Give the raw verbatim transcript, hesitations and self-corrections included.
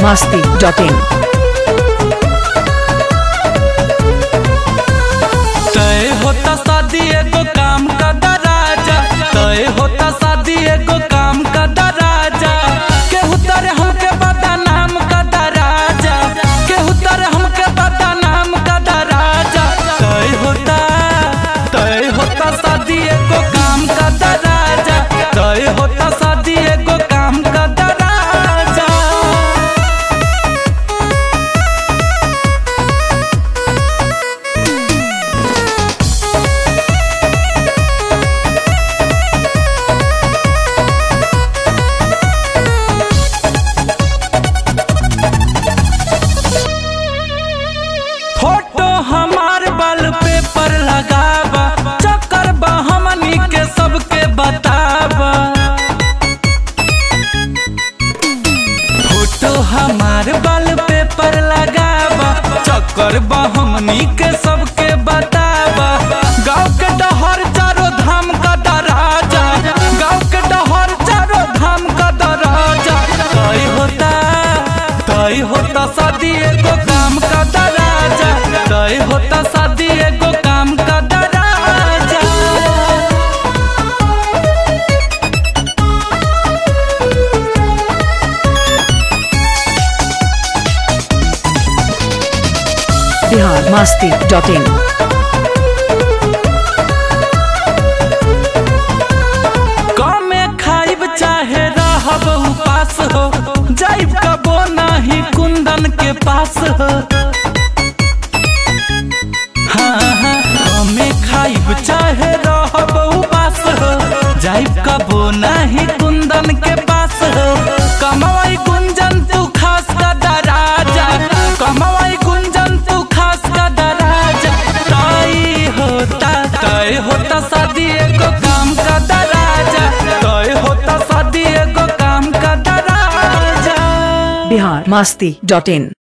masti dot in। तय होता शादी एगो काम का दराजा, तय होता शादी एगो काम का दराजा। केहू तर हमके बदनाम का दराजा, केहू तर हमके बदनाम का दराजा। तय होता तय होता शादी एगो काम का दराजा, तय होता शादी एगो काम का दराजा। फोटो हमार बाल पेपर लगावा, चक्कर बा हमनी के सबके बतावा। फोटो हमार बाल पेपर लगावा, चक्कर बा हमनी के सबके बतावा। गाँव के डहर चारों धाम का दराजा, गाँव के डहर चारों धाम का दराजा। तय होता तय होता शादी एगो काम का दराजा, तय होता शादी एगो काम का दराजा। Bihar masti dot in। कमे खाइब चाहे रहब उपास हो, जाइब कबो नाही कुंदन के पास हो। हाँ हाँ कमे खाइब चाहे रहब उपास हो, जाइब कबो नाही कुंदन के पास हो। कमाई गुंजन तू खास का दराजा, कमाई गुंजन तू खास का दराजा। तय होता तय होता शादी एगो काम का दराजा, तय होता शादी एगो काम का दराजा। Bihar masti dot in।